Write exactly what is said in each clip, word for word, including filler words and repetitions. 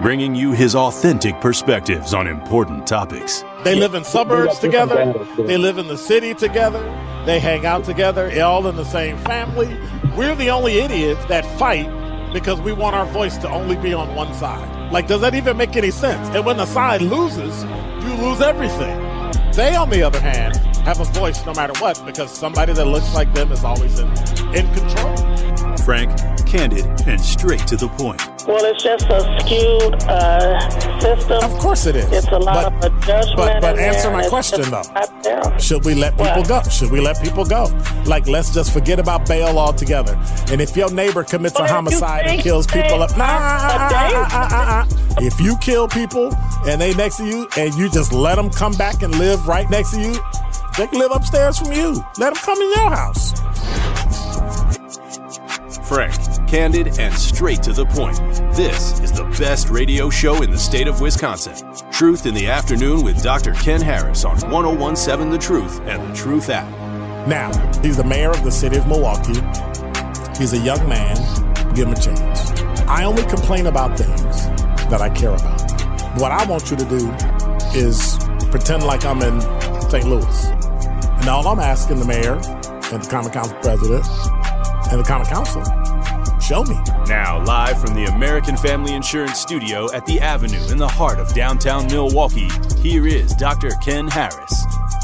bringing you his authentic perspectives on important topics. They live in suburbs together. They live in the city together. They hang out together, all in the same family. We're the only idiots that fight because we want our voice to only be on one side. Like, does that even make any sense? And when the side loses, you lose everything. They, on the other hand, have a voice no matter what because somebody that looks like them is always in, in control. Frank, candid, and straight to the point. Well, it's just a skewed uh, system. Of course it is. It's a lot but, of adjustment. But, but in answer there, my question, though. Should we let people what? go? Should we let people go? Like, let's just forget about bail altogether. And if your neighbor commits well, a homicide and kills people up, nah, uh, uh, uh, uh, uh. If you kill people and they next to you and you just let them come back and live right next to you, they can live upstairs from you. Let them come in your house. Frank, candid, and straight to the point. This is the best radio show in the state of Wisconsin. Truth in the Afternoon with Doctor Ken Harris on one oh one seven The Truth and The Truth app. Now, he's the mayor of the city of Milwaukee. He's a young man. Give him a chance. I only complain about things that I care about. What I want you to do is pretend like I'm in Saint Louis. And all I'm asking the mayor and the Common Council president and the Common Council, show me. Now, live from the American Family Insurance Studio at the Avenue in the heart of downtown Milwaukee, here is Doctor Ken Harris.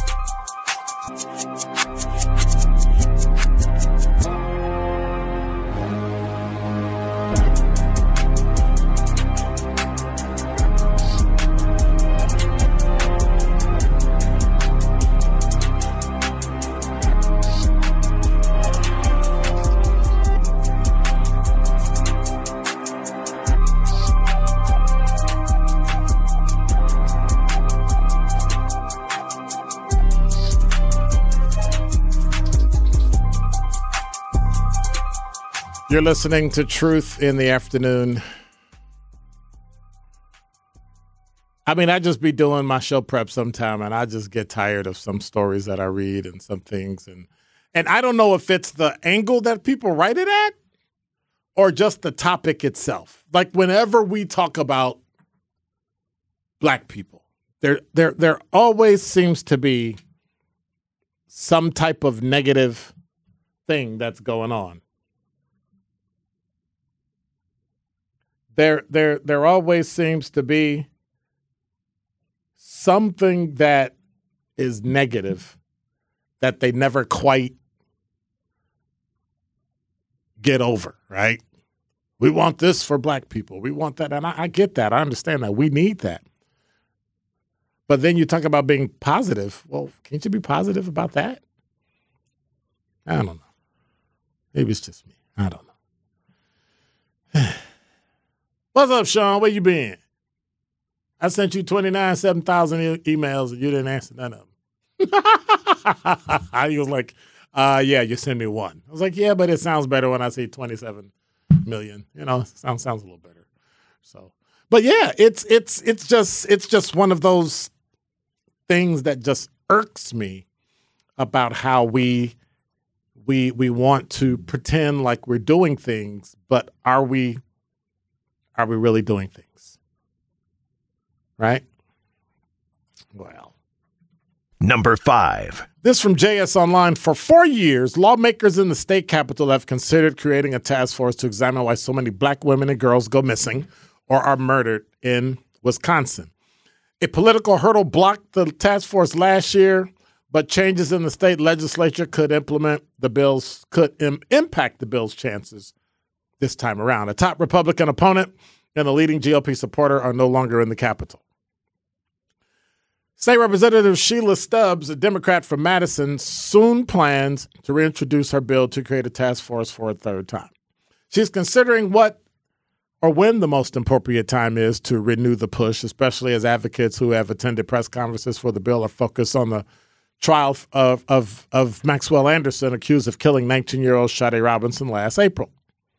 You're listening to Truth in the Afternoon. I mean, I just be doing my show prep sometime, and I just get tired of some stories that I read and some things. And and I don't know if it's the angle that people write it at or just the topic itself. Like, whenever we talk about black people, there there there always seems to be some type of negative thing that's going on. There, there, there always seems to be something that is negative that they never quite get over, right? We want this for black people. We want that. And I, I get that. I understand that. We need that. But then you talk about being positive. Well, can't you be positive about that? I don't know. Maybe it's just me. I don't know. What's up, Sean? Where you been? I sent you twenty-nine, seven thousand e- emails and you didn't answer none of them. He was like, uh, yeah, you send me one. I was like, yeah, but it sounds better when I say twenty-seven million. You know, sounds sounds a little better. So, but yeah, it's it's it's just it's just one of those things that just irks me about how we we we want to pretend like we're doing things, but are we are we really doing things? Right? Well. Number five. This from J S Online. For four years, lawmakers in the state capital have considered creating a task force to examine why so many black women and girls go missing or are murdered in Wisconsin. A political hurdle blocked the task force last year, but changes in the state legislature could implement the bills, could im- impact the bill's chances this time around. A top Republican opponent and a leading G O P supporter are no longer in the Capitol. State Representative Sheila Stubbs, a Democrat from Madison, soon plans to reintroduce her bill to create a task force for a third time. She's considering what or when the most appropriate time is to renew the push, especially as advocates who have attended press conferences for the bill are focused on the trial of, of, of Maxwell Anderson, accused of killing nineteen-year-old Shade Robinson last April.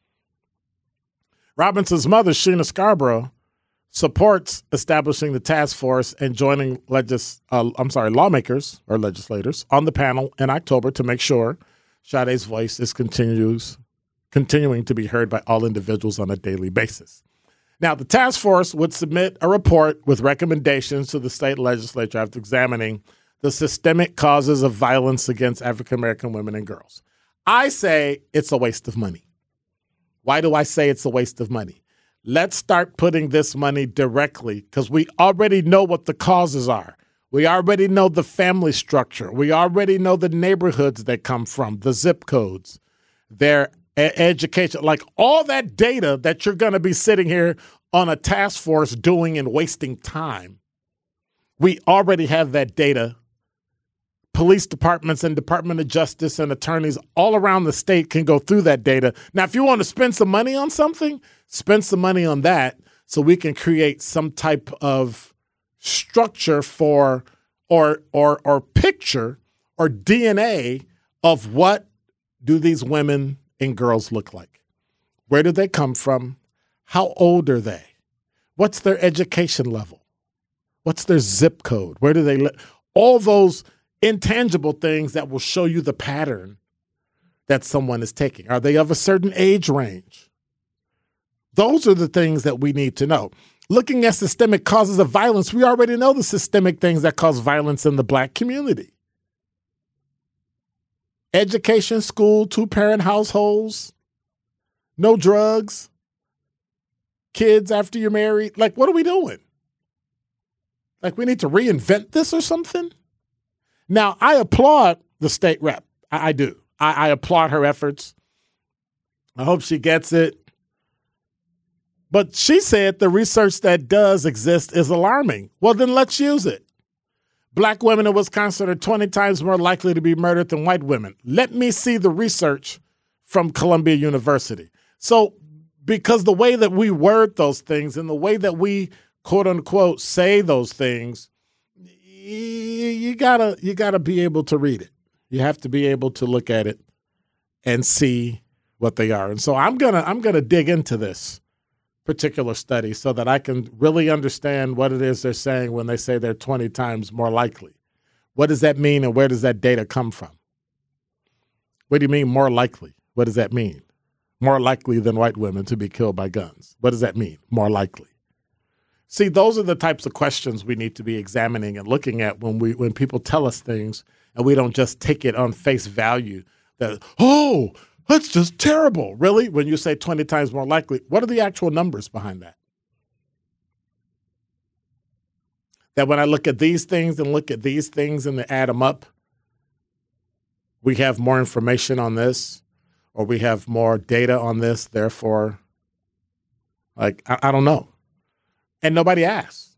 Robinson's mother, Sheena Scarborough, supports establishing the task force and joining legis- uh, I'm sorry, lawmakers or legislators on the panel in October to make sure Sade's voice is continues continuing to be heard by all individuals on a daily basis. Now, the task force would submit a report with recommendations to the state legislature after examining the systemic causes of violence against African-American women and girls. I say it's a waste of money. Why do I say it's a waste of money? Let's start putting this money directly because we already know what the causes are. We already know the family structure. We already know the neighborhoods they come from, the zip codes, their e- education, like all that data that you're going to be sitting here on a task force doing and wasting time. We already have that data. Police departments and Department of Justice and attorneys all around the state can go through that data. Now, if you want to spend some money on something, spend some money on that so we can create some type of structure for or or or picture or D N A of what do these women and girls look like? Where do they come from? How old are they? What's their education level? What's their zip code? Where do they live? All those intangible things that will show you the pattern that someone is taking. Are they of a certain age range? Those are the things that we need to know. Looking at systemic causes of violence, we already know the systemic things that cause violence in the black community. Education, school, two-parent households, no drugs, kids after you're married. Like, what are we doing? Like, we need to reinvent this or something? Now, I applaud the state rep. I, I do. I, I applaud her efforts. I hope she gets it. But she said the research that does exist is alarming. Well, then let's use it. Black women in Wisconsin are twenty times more likely to be murdered than white women. Let me see the research from Columbia University. So, because the way that we word those things and the way that we, quote unquote, say those things, you gotta you gotta be able to read it. You have to be able to look at it and see what they are. And so I'm gonna I'm gonna dig into this particular study so that I can really understand what it is they're saying when they say they're twenty times more likely. What does that mean, and where does that data come from? What do you mean more likely? What does that mean? More likely than white women to be killed by guns. What does that mean? More likely. See, those are the types of questions we need to be examining and looking at when we when people tell us things and we don't just take it on face value that, oh, that's just terrible. Really? When you say twenty times more likely, what are the actual numbers behind that? That when I look at these things and look at these things and add them up, we have more information on this or we have more data on this. Therefore, like, I, I don't know. And nobody asks.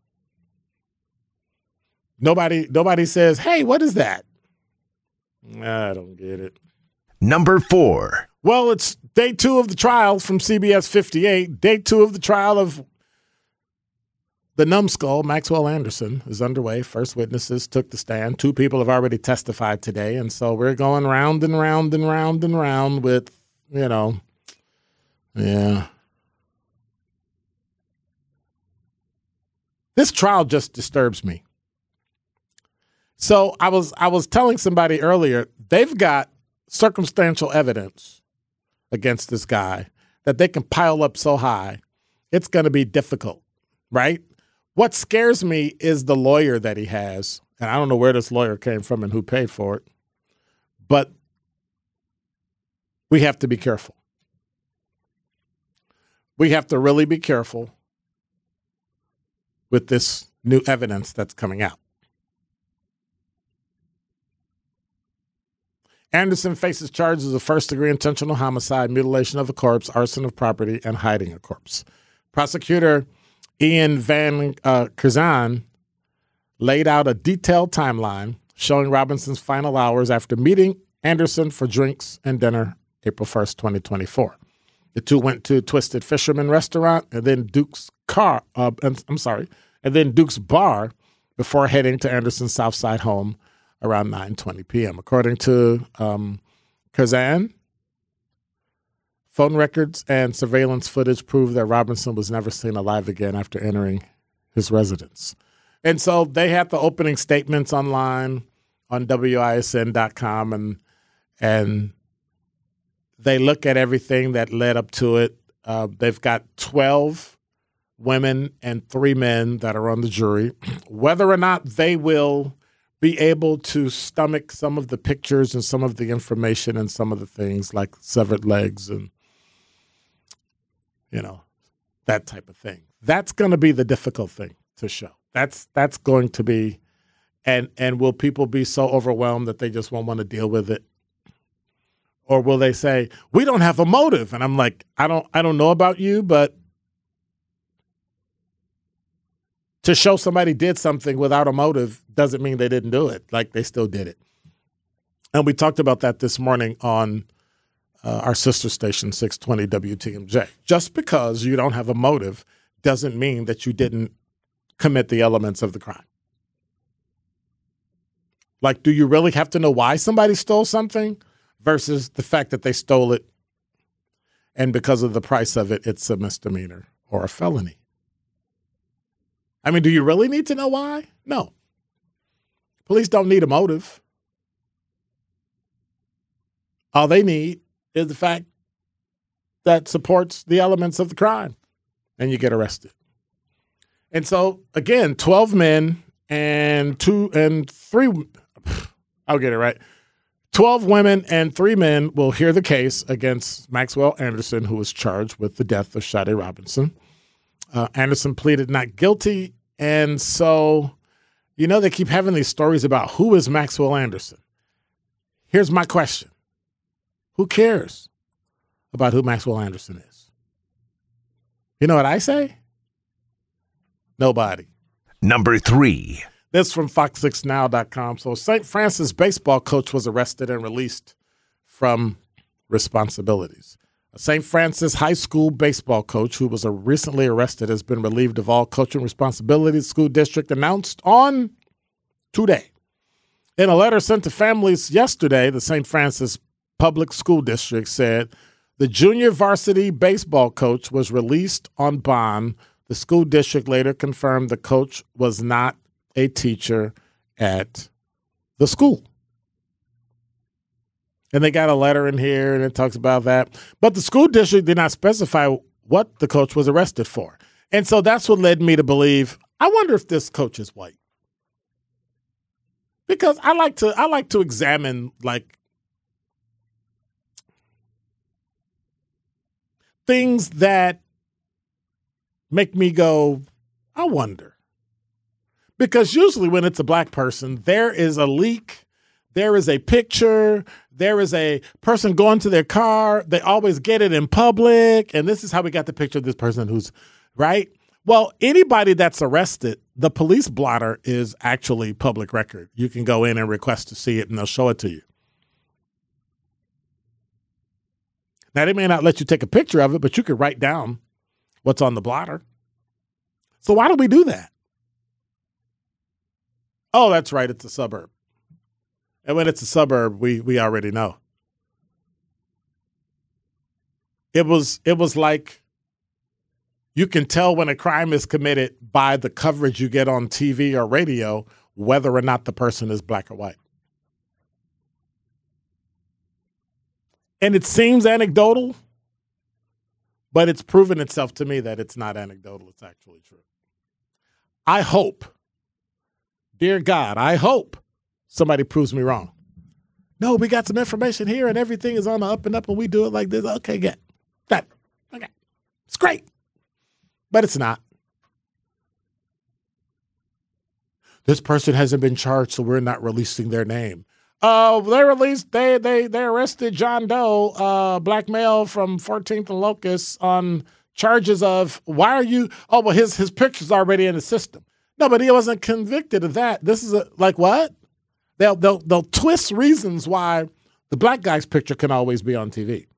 Nobody nobody says, hey, what is that? I don't get it. Number four. Well, it's day two of the trial from C B S fifty-eight. Day two of the trial of the numbskull, Maxwell Anderson, is underway. First witnesses took the stand. Two people have already testified today. And so we're going round and round and round and round with, you know, yeah. This trial just disturbs me. So I was I was telling somebody earlier, they've got circumstantial evidence against this guy that they can pile up so high, it's going to be difficult, right? What scares me is the lawyer that he has, and I don't know where this lawyer came from and who paid for it, but we have to be careful. We have to really be careful with this new evidence that's coming out. Anderson faces charges of first-degree intentional homicide, mutilation of a corpse, arson of property, and hiding a corpse. Prosecutor Ian Van uh, Kerzan laid out a detailed timeline showing Robinson's final hours after meeting Anderson for drinks and dinner April first, twenty twenty-four. The two went to Twisted Fisherman restaurant and then Duke's car. Uh, I'm sorry, and then Duke's bar before heading to Anderson's Southside home around nine twenty p.m. According to um, Kerzan, phone records and surveillance footage prove that Robinson was never seen alive again after entering his residence. And so they have the opening statements online on W I S N dot com, and and they look at everything that led up to it. Uh, they've got twelve women and three men that are on the jury, whether or not they will be able to stomach some of the pictures and some of the information and some of the things like severed legs and, you know, that type of thing. That's going to be the difficult thing to show. That's that's going to be, and and will people be so overwhelmed that they just won't want to deal with it? Or will they say, we don't have a motive? And I'm like, I don't I don't know about you, but to show somebody did something without a motive doesn't mean they didn't do it. Like, they still did it. And we talked about that this morning on uh, our sister station, six twenty W T M J. Just because you don't have a motive doesn't mean that you didn't commit the elements of the crime. Like, do you really have to know why somebody stole something versus the fact that they stole it and because of the price of it, it's a misdemeanor or a felony? I mean, do you really need to know why? No. Police don't need a motive. All they need is the fact that supports the elements of the crime, and you get arrested. And so, again, twelve men and two and three, I'll get it right. twelve women and three men will hear the case against Maxwell Anderson, who was charged with the death of Shade Robinson. Uh, Anderson pleaded not guilty, and so, you know, they keep having these stories about who is Maxwell Anderson. Here's my question. Who cares about who Maxwell Anderson is? You know what I say? Nobody. Number three. This from fox six now dot com. So Saint Francis baseball coach was arrested and released from responsibilities. A Saint Francis high school baseball coach who was recently arrested has been relieved of all coaching responsibilities, school district announced on today. In a letter sent to families yesterday, the Saint Francis Public School District said the junior varsity baseball coach was released on bond. The school district later confirmed the coach was not a teacher at the school. And they got a letter in here, and it talks about that. But the school district did not specify what the coach was arrested for. And so that's what led me to believe, I wonder if this coach is white. Because I like to I like to examine, like, things that make me go, I wonder. Because usually when it's a black person, there is a leak, there is a picture, there is a person going to their car. They always get it in public. And this is how we got the picture of this person who's, right? Well, anybody that's arrested, the police blotter is actually public record. You can go in and request to see it, and they'll show it to you. Now, they may not let you take a picture of it, but you can write down what's on the blotter. So why do we do that? Oh, that's right. It's a suburb. And when it's a suburb, we we already know. It was it was like you can tell when a crime is committed by the coverage you get on T V or radio, whether or not the person is black or white. And it seems anecdotal, but it's proven itself to me that it's not anecdotal. It's actually true. I hope, dear God, I hope somebody proves me wrong. No, we got some information here and everything is on the up and up and we do it like this. Okay, get that. Okay. It's great. But it's not. This person hasn't been charged, so we're not releasing their name. Uh, they released, they they they arrested John Doe, uh, black male from fourteenth and Locust on charges of, why are you, oh, well, his, his picture's already in the system. No, but he wasn't convicted of that. This is a, like what? They'll, they'll, they'll twist reasons why the black guy's picture can always be on T V.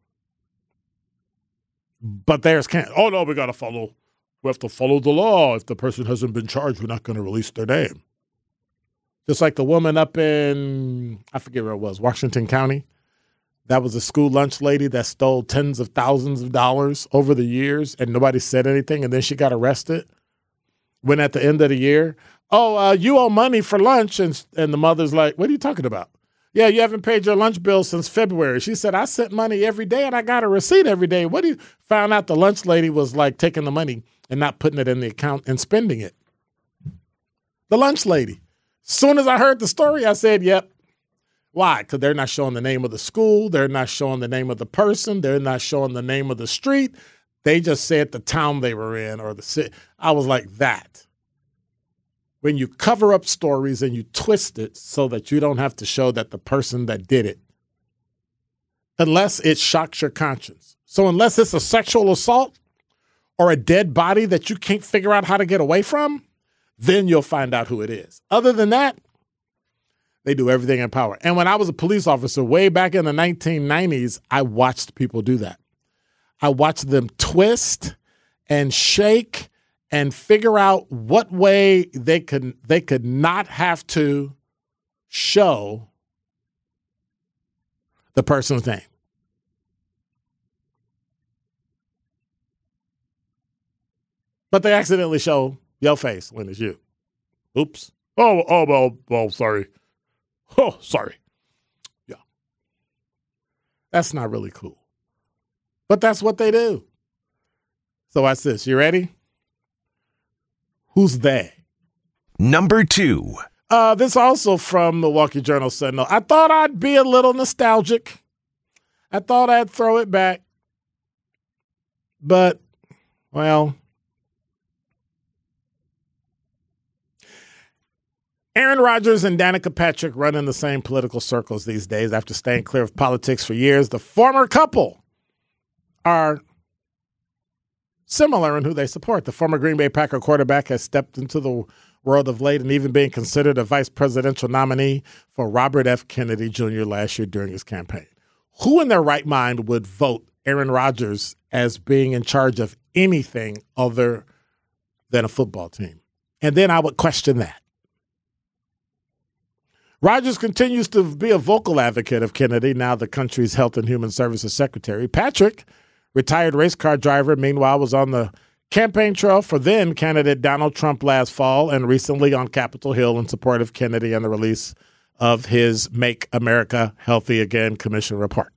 But theirs can't. Oh, no, we got to follow. We have to follow the law. If the person hasn't been charged, we're not going to release their name. Just like the woman up in, I forget where it was, Washington County. That was a school lunch lady that stole tens of thousands of dollars over the years, and nobody said anything, and then she got arrested. When at the end of the year, oh, uh, you owe money for lunch, and and the mother's like, what are you talking about? Yeah, you haven't paid your lunch bill since February. She said, I sent money every day and I got a receipt every day. What do you found out the lunch lady was like taking the money and not putting it in the account and spending it. The lunch lady. Soon as I heard the story, I said, yep. Why? Because they're not showing the name of the school. They're not showing the name of the person. They're not showing the name of the street. They just said the town they were in or the city. I was like, that. When you cover up stories and you twist it so that you don't have to show that the person that did it, unless it shocks your conscience. So unless it's a sexual assault or a dead body that you can't figure out how to get away from, then you'll find out who it is. Other than that, they do everything in power. And when I was a police officer way back in the nineteen nineties, I watched people do that. I watched them twist and shake and figure out what way they could they could not have to show the person's name. But they accidentally show your face when it's you. Oops. Oh, oh, well, well, sorry. Oh, sorry. Yeah. That's not really cool. But that's what they do. So watch this. You ready? Who's they? Number two. Uh, this also from Milwaukee Journal Sentinel. I thought I'd be a little nostalgic. I thought I'd throw it back. But, well, Aaron Rodgers and Danica Patrick run in the same political circles these days after staying clear of politics for years. The former couple are similar in who they support. The former Green Bay Packer quarterback has stepped into the world of late and even being considered a vice presidential nominee for Robert F. Kennedy Junior last year during his campaign. Who in their right mind would vote Aaron Rodgers as being in charge of anything other than a football team? And then I would question that. Rodgers continues to be a vocal advocate of Kennedy, now the country's Health and Human Services Secretary. Patrick, retired race car driver, meanwhile, was on the campaign trail for then candidate Donald Trump last fall and recently on Capitol Hill in support of Kennedy and the release of his Make America Healthy Again Commission report.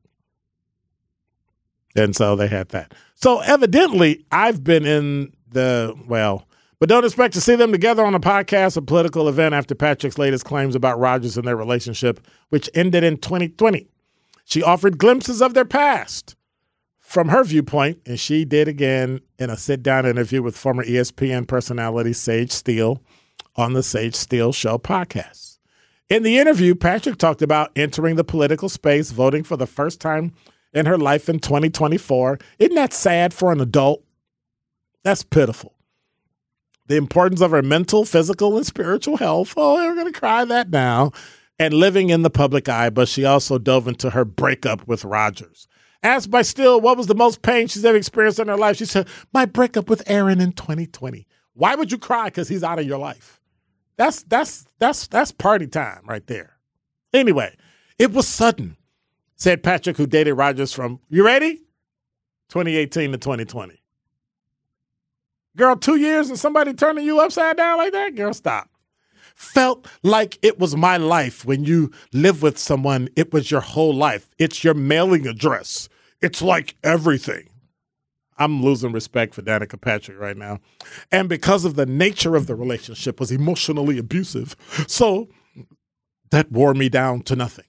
And so they had that. So evidently, I've been in the, well, but don't expect to see them together on a podcast or political event after Patrick's latest claims about Rodgers and their relationship, which ended in twenty twenty. She offered glimpses of their past from her viewpoint, and she did again in a sit-down interview with former E S P N personality Sage Steele on the Sage Steele Show podcast. In the interview, Patrick talked about entering the political space, voting for the first time in her life in twenty twenty-four. Isn't that sad for an adult? That's pitiful. The importance of her mental, physical, and spiritual health. Oh, we're going to cry that now. And living in the public eye, but she also dove into her breakup with Rodgers. Asked by Steele what was the most pain she's ever experienced in her life, she said, my breakup with Aaron in twenty twenty. Why would you cry? Because he's out of your life. That's that's that's that's party time right there. Anyway, it was sudden, said Patrick, who dated Rodgers from, you ready? twenty eighteen to twenty twenty. Girl, two years and somebody turning you upside down like that? Girl, stop. Felt like it was my life. When you live with someone, it was your whole life. It's your mailing address. It's like everything. I'm losing respect for Danica Patrick right now. And because of the nature of the relationship was emotionally abusive, so that wore me down to nothing.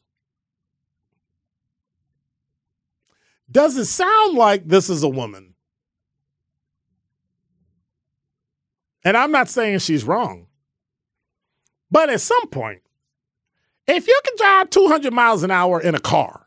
Does it sound like this is a woman? And I'm not saying she's wrong. But at some point, if you can drive two hundred miles an hour in a car,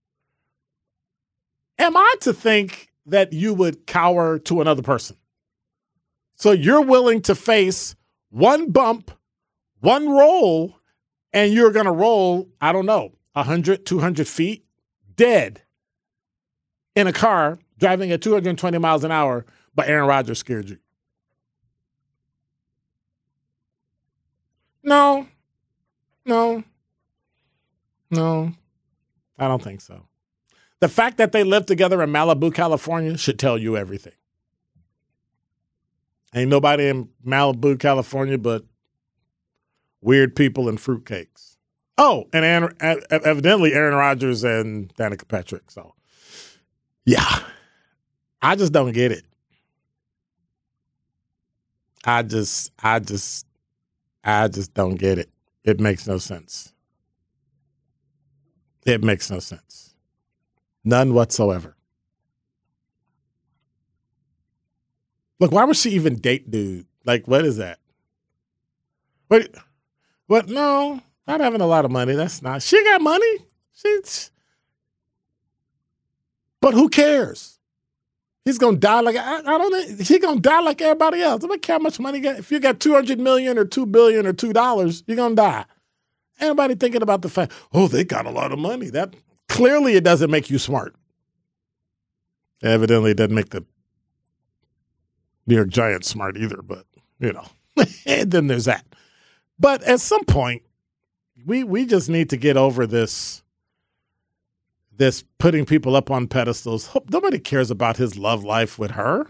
am I to think that you would cower to another person? So you're willing to face one bump, one roll, and you're going to roll, I don't know, one hundred, two hundred feet dead in a car driving at two hundred twenty miles an hour, but Aaron Rodgers scared you. No, no, no, I don't think so. The fact that they live together in Malibu, California should tell you everything. Ain't nobody in Malibu, California but weird people and fruitcakes. Oh, and Aaron, evidently Aaron Rodgers and Danica Patrick. So, yeah, I just don't get it. I just, I just, I just don't get it. It makes no sense. It makes no sense. None whatsoever. Look, why would she even date dude? Like, what is that? What? What? No, not having a lot of money. That's not. She got money. She's. But who cares? He's gonna die like I, I don't know. He's gonna die like everybody else. I don't care how much money you got. If you got two hundred million or two billion or two dollars, you're gonna die. Anybody thinking about the fact? Oh, they got a lot of money. That clearly it doesn't make you smart. Evidently, it doesn't make the New York Giants smart either. But you know, and then there's that. But at some point, we we just need to get over this. This putting people up on pedestals. Nobody cares about his love life with her.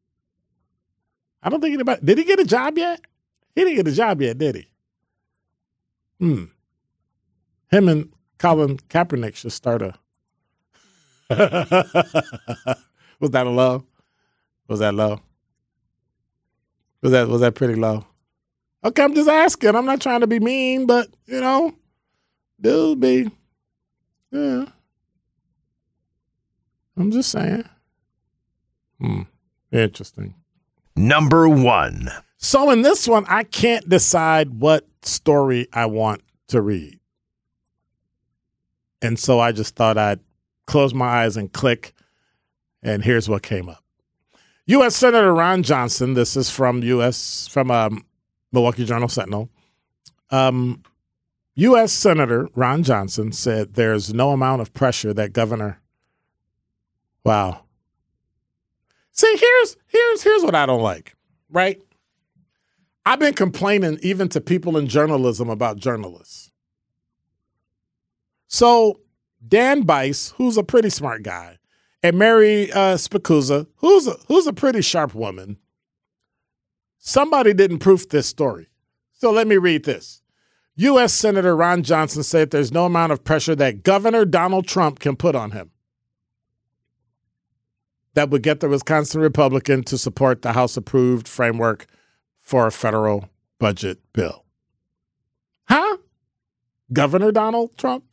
I don't think anybody. Did he get a job yet? He didn't get a job yet, did he? Hmm. Him and Colin Kaepernick should start a. Was that a low? Was that low? Was that was that pretty low? Okay, I'm just asking. I'm not trying to be mean, but you know, dude, be yeah. I'm just saying. Hmm. Interesting. Number one. So in this one, I can't decide what story I want to read. And so I just thought I'd close my eyes and click, and here's what came up. U S Senator Ron Johnson, this is from U S from um, Milwaukee Journal-Sentinel. Um, U S Senator Ron Johnson said there's no amount of pressure that Governor Wow. See, here's here's here's what I don't like, right? I've been complaining even to people in journalism about journalists. So Dan Bice, who's a pretty smart guy, and Mary uh, Spicuzza, who's a, who's a pretty sharp woman, somebody didn't proof this story. So let me read this. U S Senator Ron Johnson said there's no amount of pressure that Governor Donald Trump can put on him that would get the Wisconsin Republican to support the House-approved framework for a federal budget bill. Huh? Governor Donald Trump?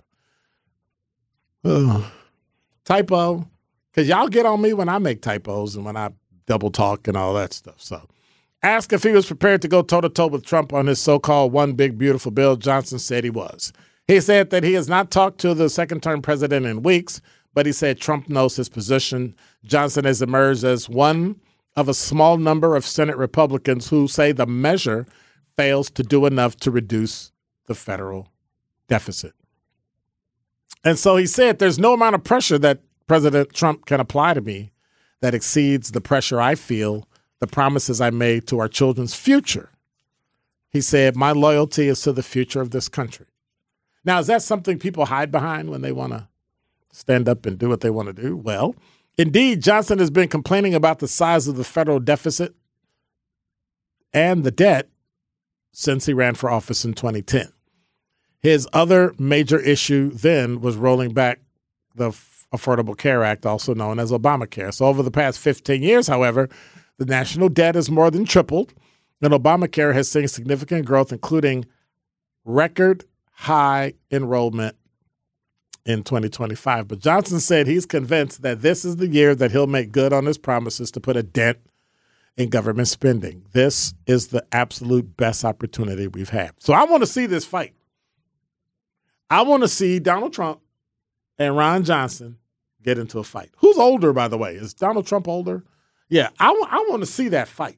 Ugh. Typo. Because y'all get on me when I make typos and when I double talk and all that stuff. So, asked if he was prepared to go toe-to-toe with Trump on his so-called one big beautiful bill, Johnson said he was. He said that he has not talked to the second-term president in weeks, but he said Trump knows his position. Johnson has emerged as one of a small number of Senate Republicans who say the measure fails to do enough to reduce the federal deficit. And so he said there's no amount of pressure that President Trump can apply to me that exceeds the pressure I feel, the promises I made to our children's future. He said, my loyalty is to the future of this country. Now, is that something people hide behind when they want to stand up and do what they want to do? Well, indeed, Johnson has been complaining about the size of the federal deficit and the debt since he ran for office in twenty ten. His other major issue then was rolling back the Affordable Care Act, also known as Obamacare. So over the past fifteen years, however, the national debt has more than tripled, and Obamacare has seen significant growth, including record high enrollment in twenty twenty-five. But Johnson said he's convinced that this is the year that he'll make good on his promises to put a dent in government spending. This is the absolute best opportunity we've had. So I want to see this fight. I want to see Donald Trump and Ron Johnson get into a fight. Who's older, by the way? Is Donald Trump older? Yeah, I, w- I want to see that fight.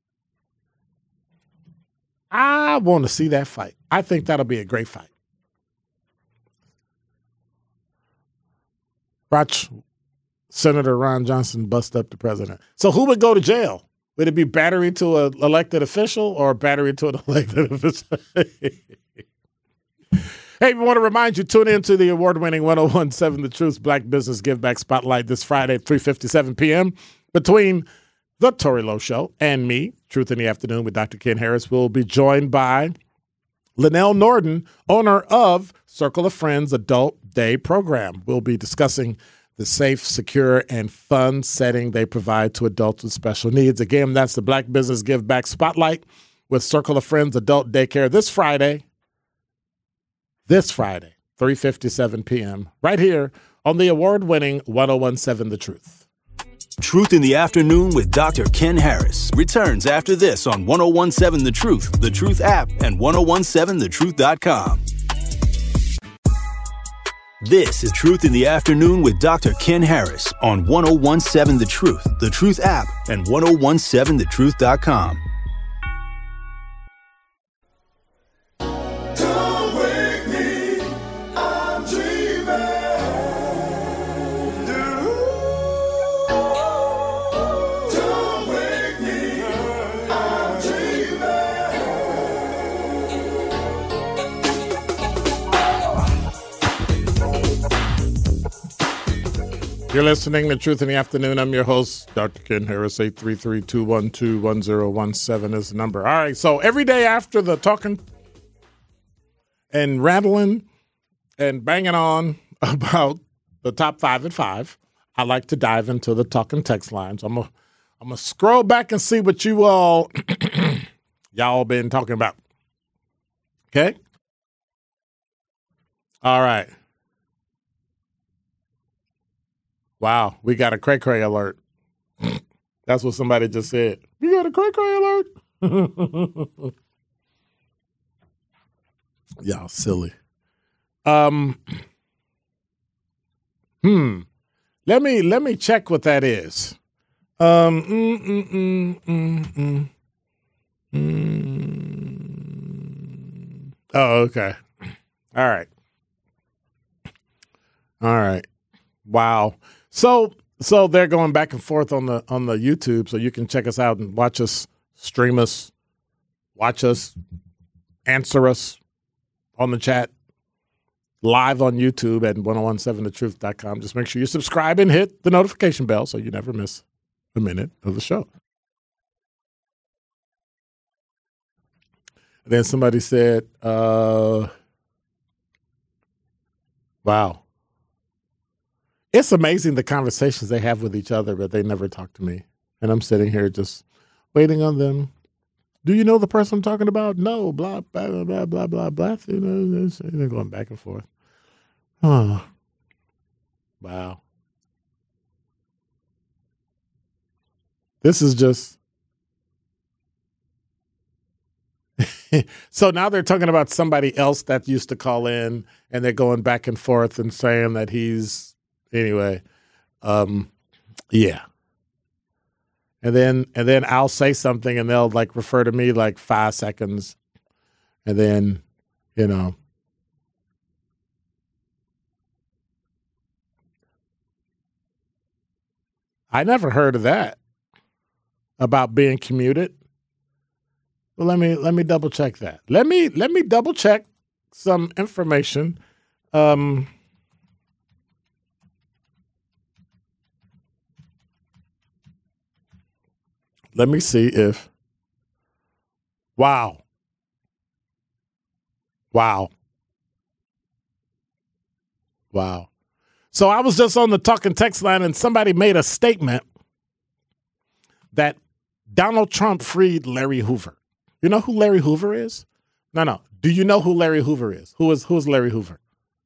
I want to see that fight. I think that'll be a great fight. Watch Senator Ron Johnson bust up the president. So who would go to jail? Would it be battery to an elected official or battery to an elected official? Hey, we want to remind you, tune in to the award-winning one oh one seven The Truth Black Business Give Back Spotlight this Friday at three fifty-seven p.m. Between The Tory Lowe Show and me, Truth in the Afternoon with Doctor Ken Harris. We'll be joined by Linnell Norton, owner of Circle of Friends Adult Day Program, will be discussing the safe, secure, and fun setting they provide to adults with special needs. Again, that's the Black Business Give Back Spotlight with Circle of Friends Adult Daycare this Friday, this Friday, three fifty-seven p.m., right here on the award-winning one oh one seven The Truth. Truth in the Afternoon with Doctor Ken Harris returns after this on one oh one seven The Truth, The Truth app, and ten seventeen the truth dot com. This is Truth in the Afternoon with Doctor Ken Harris on ten seventeen The Truth, The Truth app, and ten seventeen the truth dot com. You're listening to Truth in the Afternoon. I'm your host, Doctor Ken Harris. eight three three, two one two, one oh one seven is the number. All right, so every day after the talking and rattling and banging on about the top five at five, I like to dive into the talking text lines. I'm gonna I'm gonna scroll back and see what you all y'all been talking about. Okay? All right. Wow, we got a cray-cray alert. That's what somebody just said. We got a cray-cray alert. Y'all silly. Um. Hmm. Let me let me check what that is. Um. Mm, mm, mm, mm, mm, mm. Oh, okay. All right. All right. Wow. So so they're going back and forth on the on the YouTube, so you can check us out and watch us, stream us, watch us, answer us on the chat live on YouTube at ten seventeen the truth dot com. Just make sure you subscribe and hit the notification bell so you never miss a minute of the show. And then somebody said, uh, wow. It's amazing the conversations they have with each other, but they never talk to me. And I'm sitting here just waiting on them. Do you know the person I'm talking about? No, blah, blah, blah, blah, blah, blah, blah. You know, they're going back and forth. Oh, wow. This is just. So now they're talking about somebody else that used to call in, and they're going back and forth and saying that he's. Anyway, um, yeah. And then and then I'll say something and they'll like refer to me like five seconds. And then, you know. I never heard of that about being commuted. Well, let me let me double check that. Let me let me double check some information. Um Let me see if, wow, wow, wow. So I was just on the talking text line and somebody made a statement that Donald Trump freed Larry Hoover. You know who Larry Hoover is? No, no. Do you know who Larry Hoover is? Who is who is Larry Hoover?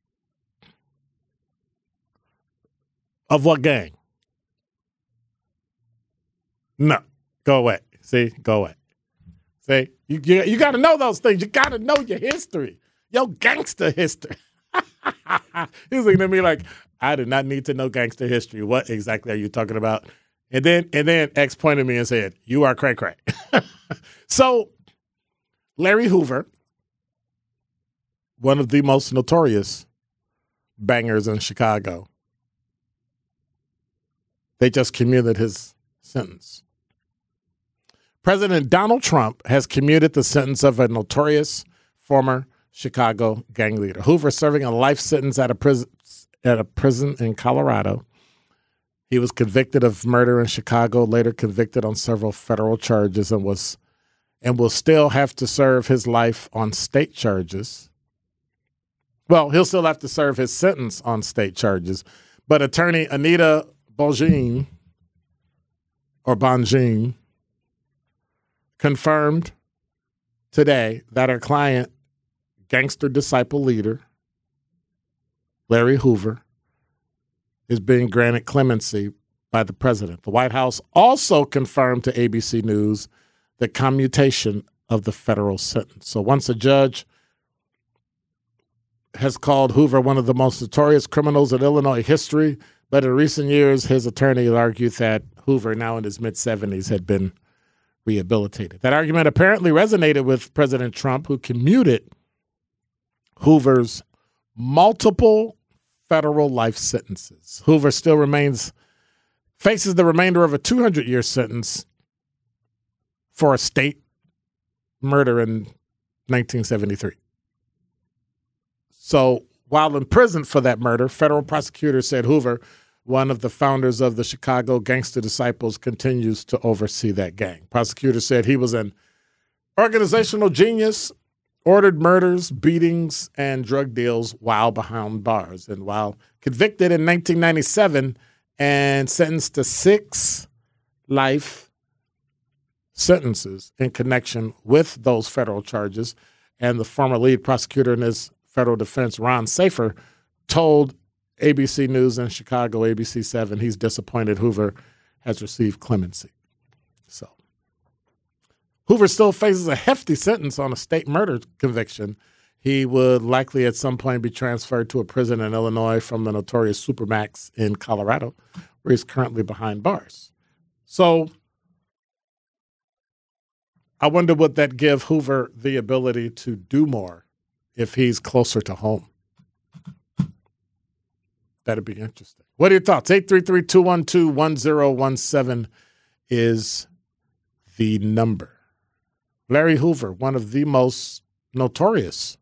Of what gang? No. Go away. See? Go away. See? You, you, you got to know those things. You got to know your history. Your gangster history. He was looking at me like, I did not need to know gangster history. What exactly are you talking about? And then and then X pointed at me and said, you are cray cray. So Larry Hoover, one of the most notorious bangers in Chicago, they just commuted his sentence. President Donald Trump has commuted the sentence of a notorious former Chicago gang leader. Hoover serving a life sentence at a prison at a prison in Colorado. He was convicted of murder in Chicago, later convicted on several federal charges, and was and will still have to serve his life on state charges. Well, he'll still have to serve his sentence on state charges. But attorney Anita Bonjean, or Bonjean, confirmed today that her client, gangster disciple leader Larry Hoover, is being granted clemency by the president. The White House also confirmed to A B C News the commutation of the federal sentence. So once a judge has called Hoover one of the most notorious criminals in Illinois history, but in recent years, his attorney argued that Hoover, now in his mid-seventies, had been rehabilitated. That argument apparently resonated with President Trump, who commuted Hoover's multiple federal life sentences. Hoover still remains, faces the remainder of a two hundred year sentence for a state murder in nineteen seventy-three. So while in prison for that murder, federal prosecutors said Hoover, one of the founders of the Chicago Gangster Disciples, continues to oversee that gang. Prosecutors said he was an organizational genius, ordered murders, beatings, and drug deals while behind bars. And while convicted in nineteen ninety-seven and sentenced to six life sentences in connection with those federal charges, and the former lead prosecutor in his federal defense, Ron Safer, told A B C News in Chicago, A B C seven, he's disappointed Hoover has received clemency. So Hoover still faces a hefty sentence on a state murder conviction. He would likely at some point be transferred to a prison in Illinois from the notorious Supermax in Colorado, where he's currently behind bars. So I wonder would that give Hoover the ability to do more if he's closer to home. That'd be interesting. What are your thoughts? eight three three, two one two, one zero one seven is the number. Larry Hoover, one of the most notorious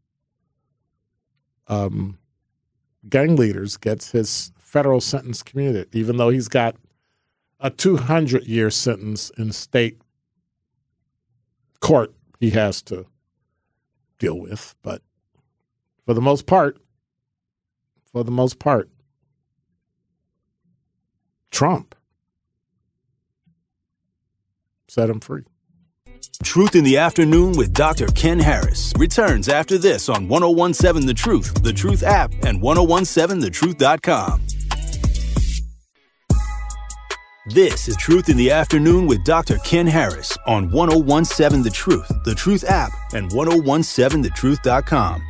um, gang leaders, gets his federal sentence commuted, even though he's got a two hundred year sentence in state court he has to deal with. But for the most part, for the most part, Trump set him free. Truth in the Afternoon with Doctor Ken Harris returns after this on ten seventeen The Truth, The Truth app, and ten seventeen the truth dot com. This is Truth in the Afternoon with Doctor Ken Harris on ten seventeen The Truth, The Truth app, and ten seventeen the truth dot com.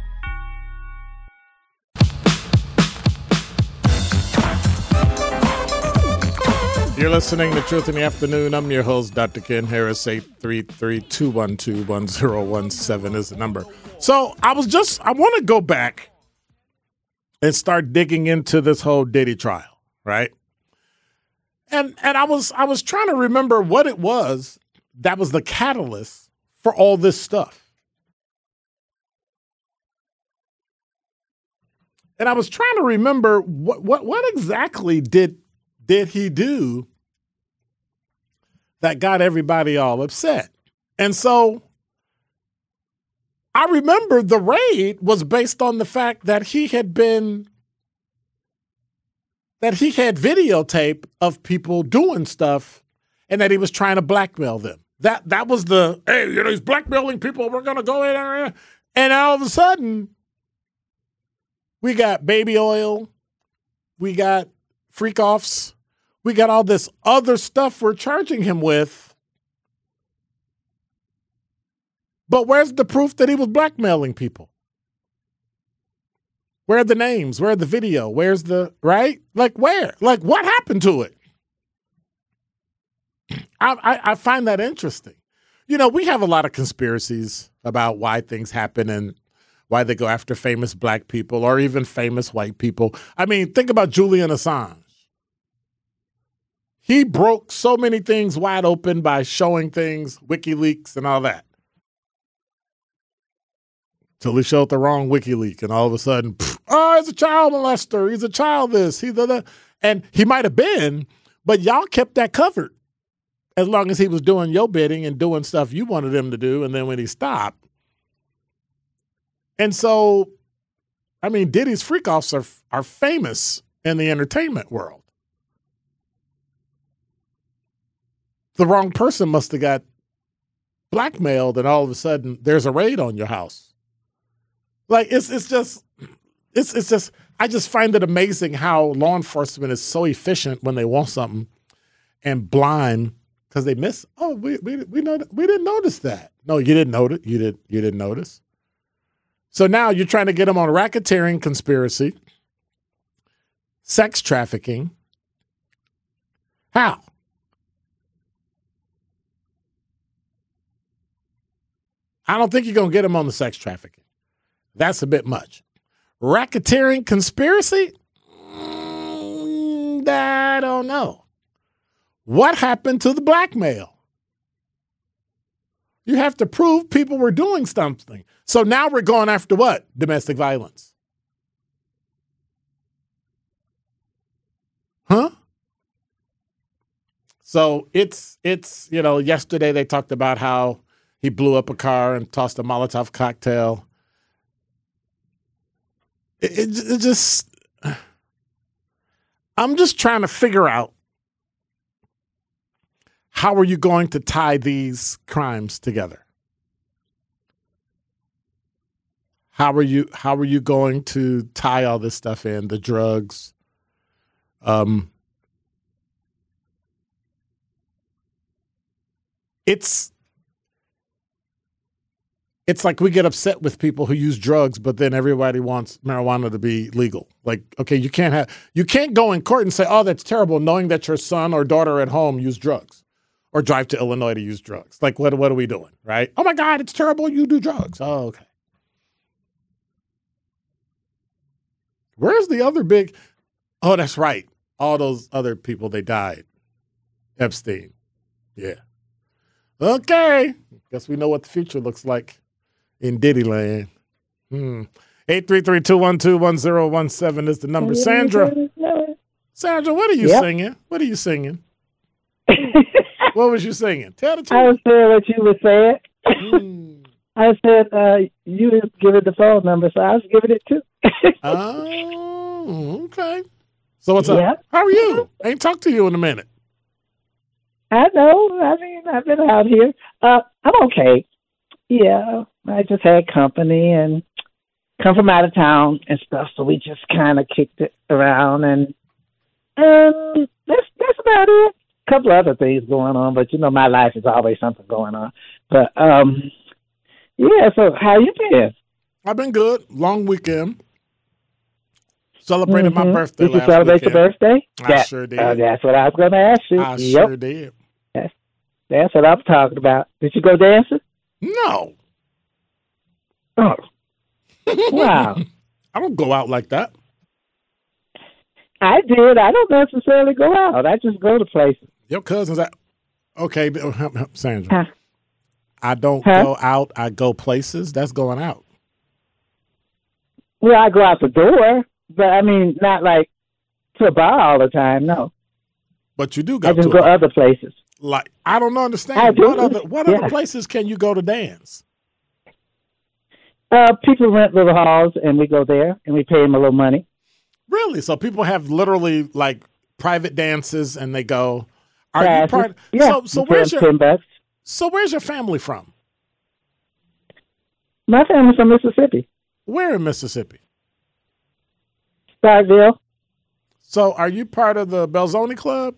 You're listening to Truth in the Afternoon. I'm your host, Doctor Ken Harris. eight three three, two one two, one zero one seven is the number. So I was just, I want to go back and start digging into this whole Diddy trial, right? And and I was I was trying to remember what it was that was the catalyst for all this stuff. And I was trying to remember what what what exactly did did he do that got everybody all upset? And so I remember the raid was based on the fact that he had been, that he had videotape of people doing stuff and that he was trying to blackmail them. That that was the, hey, you know, he's blackmailing people, we're going to go in there. And all of a sudden, we got baby oil, we got freak-offs, we got all this other stuff we're charging him with. But where's the proof that he was blackmailing people? Where are the names? Where are the video? Where's the, right? Like where? Like what happened to it? I, I, I find that interesting. You know, we have a lot of conspiracies about why things happen and why they go after famous black people or even famous white people. I mean, think about Julian Assange. He broke so many things wide open by showing things, WikiLeaks and all that. Till he showed the wrong WikiLeaks, and all of a sudden, pff, oh, he's a child molester. He's a child this. He's a, and he might have been, but y'all kept that covered. as long as he was doing your bidding and doing stuff you wanted him to do. And then when he stopped. And so, I mean, Diddy's freak-offs are, are famous in the entertainment world. The wrong person must have got blackmailed, and all of a sudden there's a raid on your house. Like, it's it's just, it's it's just, I just find it amazing how law enforcement is so efficient when they want something and blind because they miss. Oh, we we we know we didn't notice that. No, you didn't notice. You did you didn't notice. So now you're trying to get them on racketeering, conspiracy, sex trafficking. How? I don't think you're going to get them on the sex trafficking. That's a bit much. Racketeering, conspiracy? Mm, I don't know. What happened to the blackmail? You have to prove people were doing something. So now we're going after what? Domestic violence. Huh? So it's, it's you know, yesterday they talked about how he blew up a car and tossed a Molotov cocktail. It, it, it just, I'm just trying to figure out how are you going to tie these crimes together? How are you, how are you going to tie all this stuff in, the drugs? Um, it's, It's like we get upset with people who use drugs, but then everybody wants marijuana to be legal. Like, okay, you can't have, you can't go in court and say, oh, that's terrible, knowing that your son or daughter at home use drugs or drive to Illinois to use drugs. Like, what, what are we doing, right? Oh, my God, it's terrible, you do drugs. Oh, okay. Where's the other big, oh, that's right. All those other people, they died. Epstein. Yeah. Okay. Guess we know what the future looks like. In Diddy land. Hmm. eight three three, two one two, one zero one seven is the number. Sandra. Sandra, what are you yep. singing? What are you singing? What was you singing? Tell the truth. I was saying what you were saying. Mm. I said uh, you didn't give it the phone number, so I was giving it too. Oh, okay. So what's yep. up? How are you? I ain't talked to you in a minute. I know. I mean, I've been out here. Uh, I'm okay. Yeah, I just had company and come from out of town and stuff, so we just kind of kicked it around, and and that's that's about it. A couple of other things going on, but you know, my life is always something going on. But um, yeah. So how you been? I've been good. Long weekend. Celebrated mm-hmm. my birthday. Did you last celebrate weekend. your birthday? I that, sure did. Uh, that's what I was going to ask you. I yep. sure did. That's, that's what I'm talking about. Did you go dancing? No. Oh. Wow. I don't go out like that. I did. I don't necessarily go out. I just go to places. Your cousins, I, okay, Sandra. Huh? I don't huh? go out. I go places. That's going out. Well, I go out the door, but I mean, not like to a bar all the time, no. But you do go I just to go a, other places. Like, I don't understand. I do. What other, what yeah. other places can you go to dance? Uh, people rent little halls, and we go there, and we pay them a little money. Really? So people have literally, like, private dances, and they go, are Classes. you part? Yeah. So, so where's your, ten bucks. so where's your family from? My family's from Mississippi. Where in Mississippi? Starkville. So are you part of the Belzoni Club?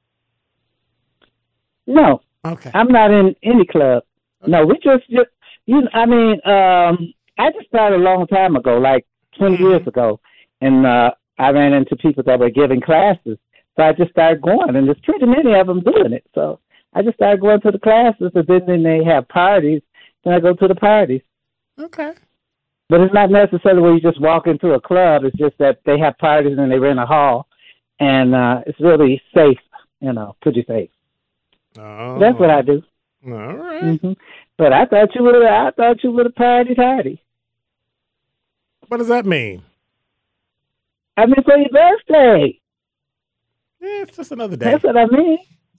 No. Okay. I'm not in any club. Okay. No, we just, just you. I mean, um, I just started a long time ago, like twenty mm-hmm. years ago, and uh, I ran into people that were giving classes. So I just started going, and there's pretty many of them doing it. So I just started going to the classes, and then, then they have parties, and I go to the parties. Okay. But it's not necessarily where you just walk into a club. It's just that they have parties and they rent a hall, and uh, it's really safe, you know, pretty safe. Oh. That's what I do. All right. Mm-hmm. But I thought you would have. I thought you would have party party. What does that mean? I mean, for your birthday. Yeah, it's just another day. That's what I mean.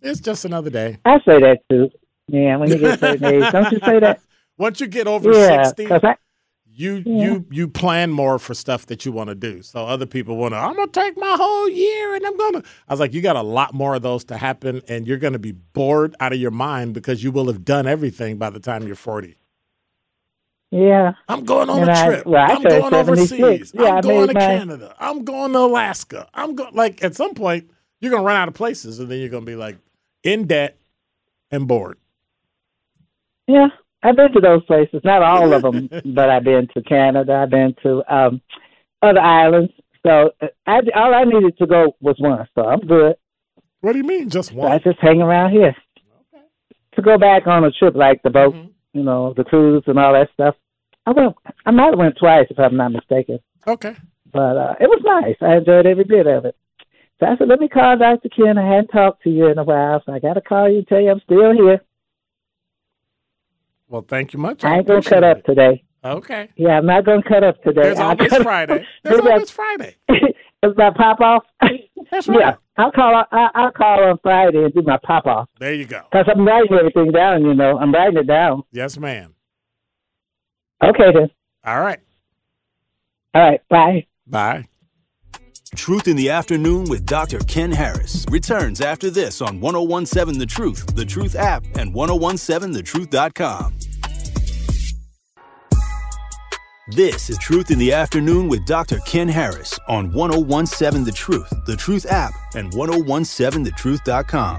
It's just another day. I say that too. Yeah, when you get a certain age, don't you say that? Once you get over Yeah, sixty, because I. you Yeah. you you plan more for stuff that you want to do. So other people want to, I'm going to take my whole year and I'm going to. I was like, you got a lot more of those to happen, and you're going to be bored out of your mind because you will have done everything by the time you're forty. Yeah. I'm going on And a I- trip. well, I I'm turned going seventy-six. overseas. Yeah, I I'm going made to my- Canada. I'm going to Alaska. I'm going, like, at some point, you're going to run out of places, and then you're going to be, like, in debt and bored. Yeah, I've been to those places. Not all of them, but I've been to Canada. I've been to um, other islands. So uh, I, all I needed to go was one. So I'm good. What do you mean, just So one? I just hang around here. Okay. To go back on a trip like the boat, Mhm. you know, the cruise and all that stuff. I went. I might have went twice if I'm not mistaken. Okay. But uh, it was nice. I enjoyed every bit of it. So I said, let me call Doctor Ken. I hadn't talked to you in a while, so I got to call you and tell you I'm still here. Well, thank you much. I ain't going to appreciate cut up it. today. Okay. Yeah, I'm not going to cut up today. There's I'll always cut- Friday. There's Maybe I- always Friday. It's my pop off. That's right. Yeah, I'll call. I'll, I'll call on Friday and do my pop off There you go. because I'm writing everything down. You know, I'm writing it down. Yes, ma'am. Okay then. All right. All right. Bye. Bye. Truth in the Afternoon with Doctor Ken Harris returns after this on ten seventeen The Truth, The Truth app, and ten seventeen the truth dot com. This is Truth in the Afternoon with Doctor Ken Harris on ten seventeen The Truth, The Truth app, and ten seventeen the truth dot com.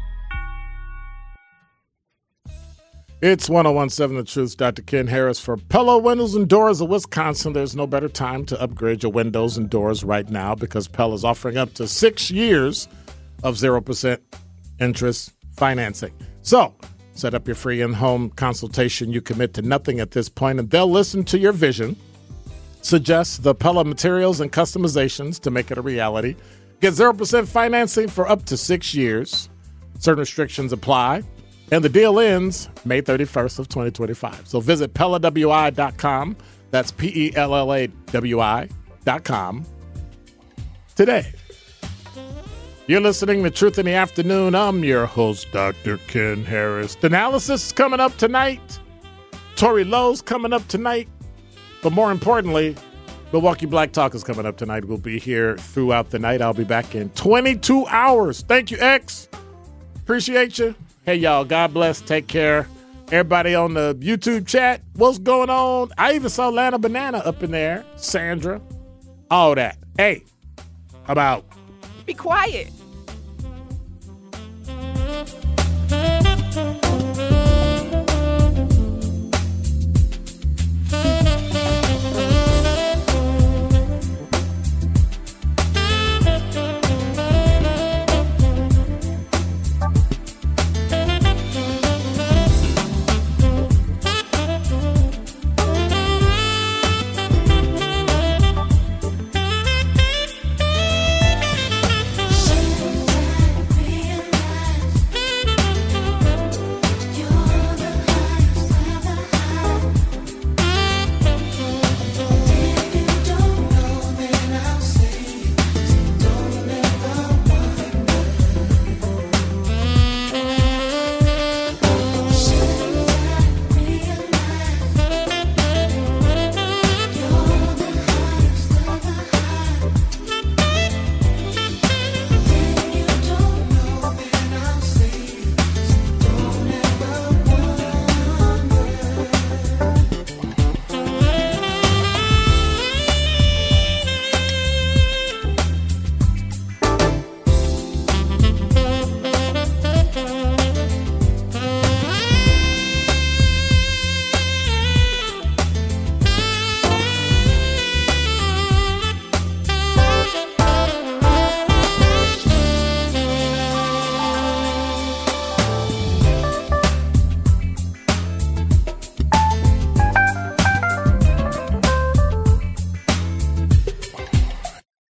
It's ten seventeen The Truth, Doctor Ken Harris for Pella Windows and Doors of Wisconsin. There's no better time to upgrade your windows and doors right now because Pella is offering up to six years of zero percent interest financing. So set up your free in-home consultation. You commit to nothing at this point, and they'll listen to your vision, suggest the Pella materials and customizations to make it a reality. Get zero percent financing for up to six years. Certain restrictions apply. And the deal ends May thirty-first of twenty twenty-five. So visit Pella W I dot com. That's P E L L A W I dot com today. You're listening to Truth in the Afternoon. I'm your host, Doctor Ken Harris. The analysis is coming up tonight. Tory Lowe's coming up tonight. But more importantly, Milwaukee Black Talk is coming up tonight. We'll be here throughout the night. I'll be back in twenty-two hours. Thank you, X. Appreciate you. Hey, y'all, God bless. Take care. Everybody on the YouTube chat, what's going on? I even saw Lana Banana up in there. Sandra. All that. Hey, I'm out. Be quiet.